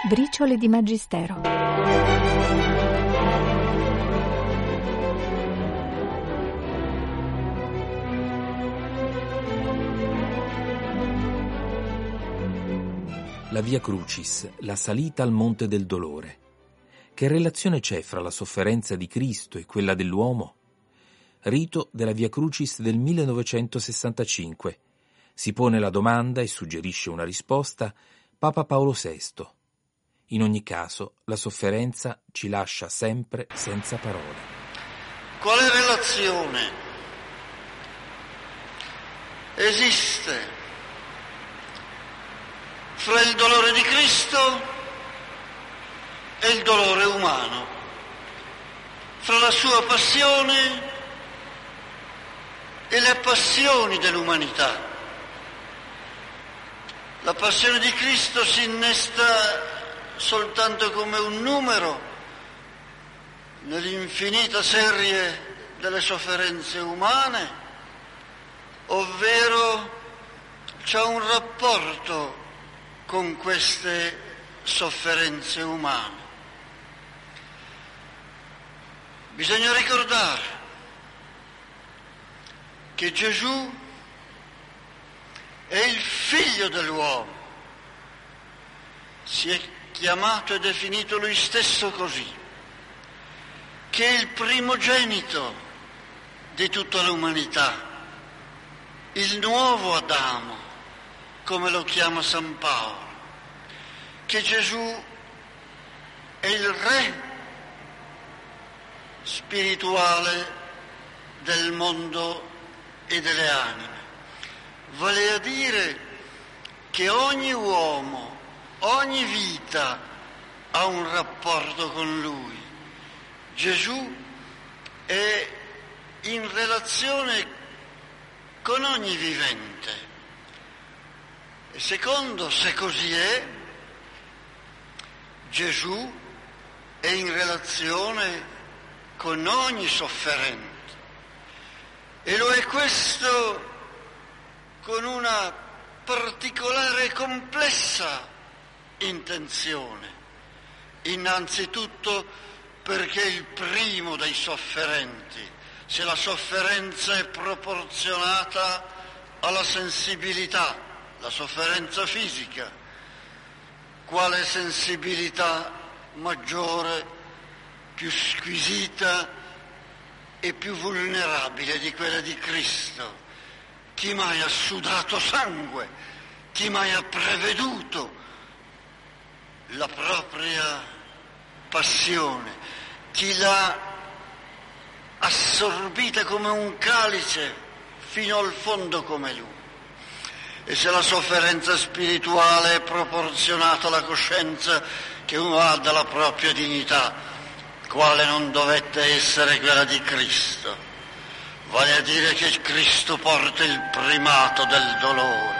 Briciole di Magistero. La Via Crucis, la salita al Monte del Dolore. Che relazione c'è fra la sofferenza di Cristo e quella dell'uomo? Rito della Via Crucis del 1965. Si pone la domanda e suggerisce una risposta Papa Paolo VI. In ogni caso, la sofferenza ci lascia sempre senza parole. Quale relazione esiste fra il dolore di Cristo e il dolore umano, fra la sua passione e le passioni dell'umanità? La passione di Cristo si innesta soltanto come un numero nell'infinita serie delle sofferenze umane, ovvero c'è un rapporto con queste sofferenze umane. Bisogna ricordare che Gesù è il figlio dell'uomo, si è chiamato e definito lui stesso così, che è il primogenito di tutta l'umanità, il nuovo Adamo, come lo chiama San Paolo, che Gesù è il re spirituale del mondo e delle anime, vale a dire che ogni uomo, ogni vita ha un rapporto con lui. Gesù è in relazione con ogni vivente. E secondo, se così è, Gesù è in relazione con ogni sofferente. E lo è questo con una particolare e complessa intenzione. Innanzitutto perché è il primo dei sofferenti. Se la sofferenza è proporzionata alla sensibilità, la sofferenza fisica, quale sensibilità maggiore, più squisita e più vulnerabile di quella di Cristo? Chi mai ha sudato sangue? Chi mai ha preveduto la propria passione? Chi l'ha assorbita come un calice fino al fondo come lui? E se la sofferenza spirituale è proporzionata alla coscienza che uno ha della propria dignità, quale non dovette essere quella di Cristo, vale a dire che Cristo porta il primato del dolore.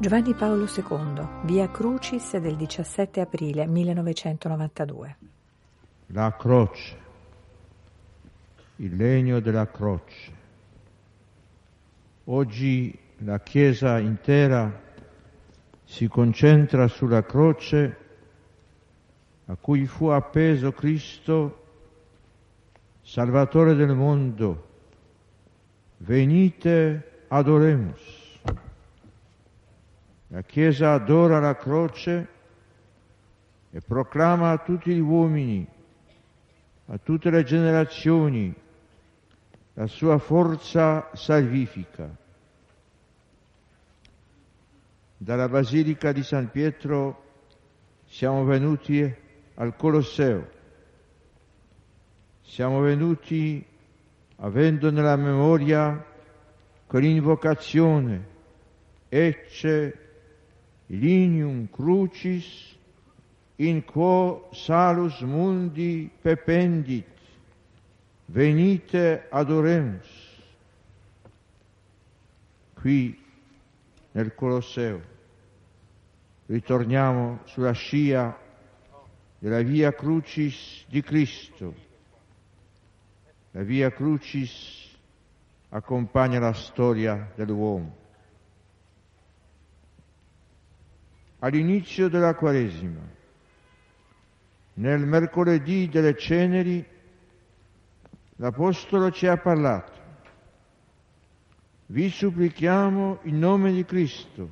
Giovanni Paolo II, Via Crucis del 17 aprile 1992. La croce, il legno della croce. Oggi la Chiesa intera si concentra sulla croce a cui fu appeso Cristo, Salvatore del mondo. Venite, adoremus. La Chiesa adora la croce e proclama a tutti gli uomini, a tutte le generazioni, la sua forza salvifica. Dalla Basilica di San Pietro siamo venuti al Colosseo. Siamo venuti avendo nella memoria quell'invocazione Ecce lignum crucis in quo salus mundi pependit, venite adoremus. Qui nel Colosseo ritorniamo sulla scia della Via Crucis di Cristo. La Via Crucis accompagna la storia dell'uomo. All'inizio della Quaresima, nel mercoledì delle Ceneri, l'Apostolo ci ha parlato. Vi supplichiamo in nome di Cristo,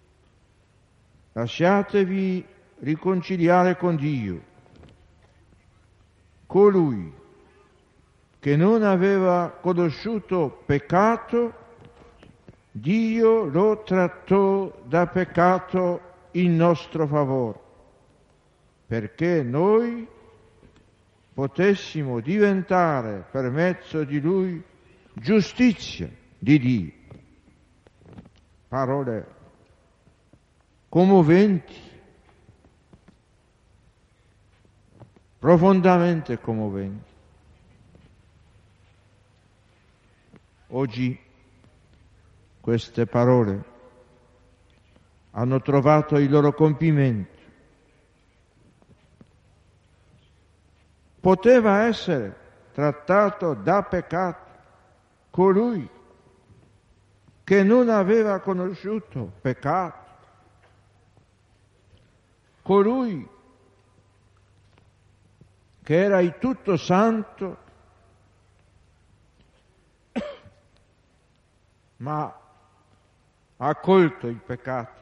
lasciatevi riconciliare con Dio. Colui che non aveva conosciuto peccato, Dio lo trattò da peccato in nostro favore, perché noi potessimo diventare per mezzo di Lui giustizia di Dio. Parole commoventi, profondamente commoventi. Oggi queste parole hanno trovato il loro compimento. Poteva essere trattato da peccato colui che non aveva conosciuto peccato, colui che era il tutto santo, ma ha accolto il peccato.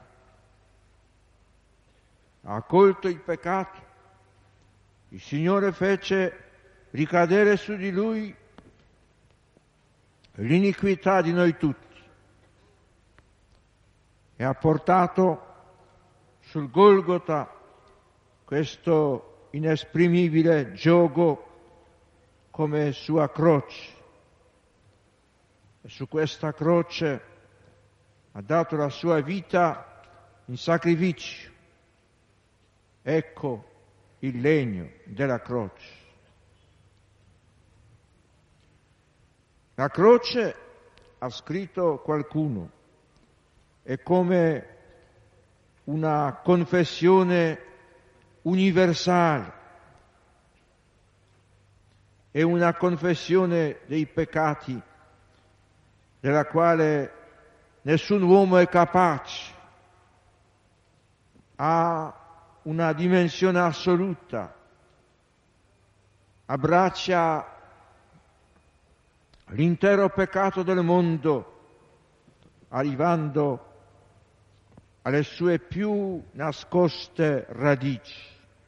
Ha accolto il peccato. Il Signore fece ricadere su di Lui l'iniquità di noi tutti e ha portato sul Golgota questo inesprimibile giogo come sua croce. E su questa croce ha dato la sua vita in sacrificio. Ecco il legno della croce. La croce, ha scritto qualcuno, è come una confessione universale, è una confessione dei peccati della quale nessun uomo è capace, ha una dimensione assoluta, abbraccia l'intero peccato del mondo, arrivando alle sue più nascoste radici.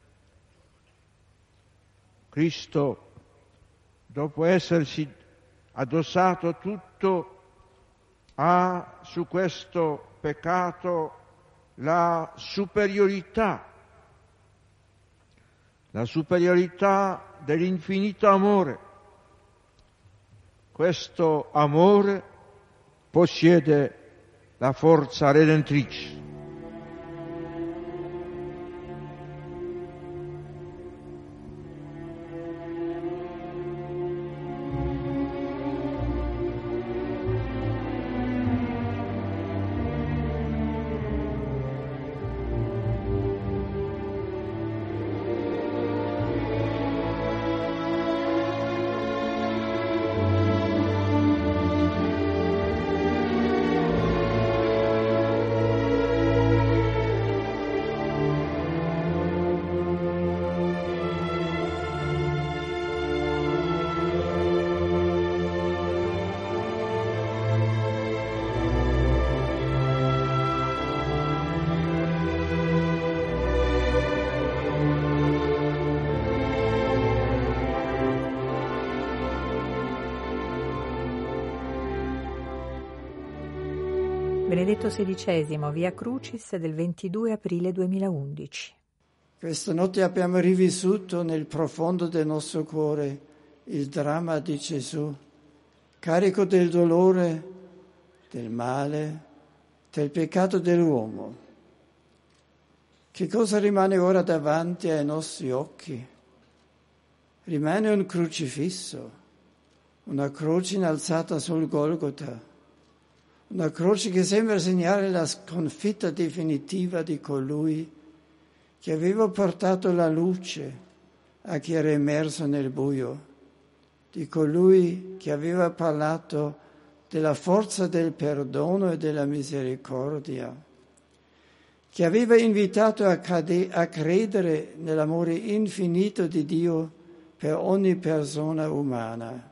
Cristo, dopo essersi addossato tutto, ha su questo peccato la superiorità dell'infinito amore. Questo amore possiede la forza redentrice. Benedetto XVI, Via Crucis del 22 aprile 2011. Questa notte abbiamo rivissuto nel profondo del nostro cuore il dramma di Gesù, carico del dolore, del male, del peccato dell'uomo. Che cosa rimane ora davanti ai nostri occhi? Rimane un crocifisso, una croce innalzata sul Golgota, una croce che sembra segnare la sconfitta definitiva di colui che aveva portato la luce a chi era immerso nel buio, di colui che aveva parlato della forza del perdono e della misericordia, che aveva invitato a credere nell'amore infinito di Dio per ogni persona umana.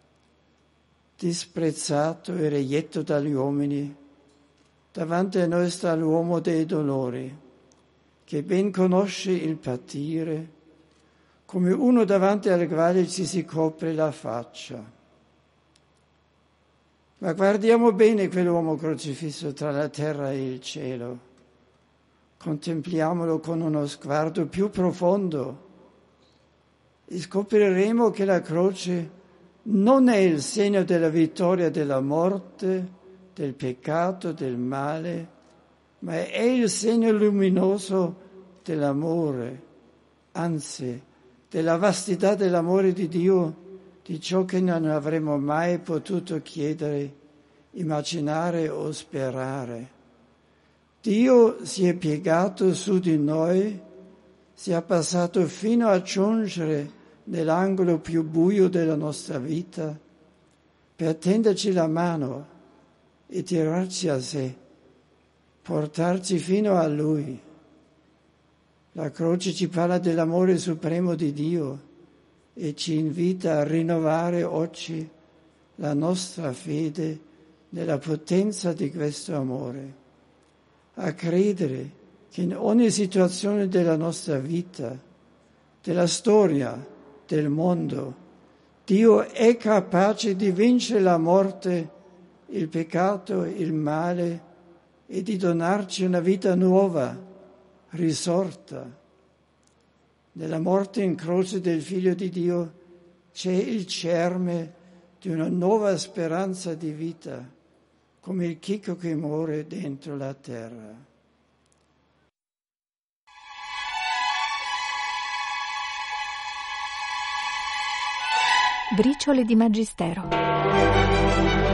Disprezzato e reietto dagli uomini, davanti a noi sta l'uomo dei dolori, che ben conosce il patire, come uno davanti al quale ci si copre la faccia. Ma guardiamo bene quell'uomo crocifisso tra la terra e il cielo. Contempliamolo con uno sguardo più profondo e scopriremo che la croce non è il segno della vittoria della morte, del peccato, del male, ma è il segno luminoso dell'amore, anzi, della vastità dell'amore di Dio, di ciò che non avremmo mai potuto chiedere, immaginare o sperare. Dio si è piegato su di noi, si è passato fino a giungere nell'angolo più buio della nostra vita per tenderci la mano e tirarci a sé, portarci fino a Lui. La croce ci parla dell'amore supremo di Dio e ci invita a rinnovare oggi la nostra fede nella potenza di questo amore, a credere che in ogni situazione della nostra vita, della storia, del mondo, Dio è capace di vincere la morte, il peccato, il male e di donarci una vita nuova, risorta. Nella morte in croce del Figlio di Dio c'è il germe di una nuova speranza di vita, come il chicco che muore dentro la terra. Briciole di Magistero.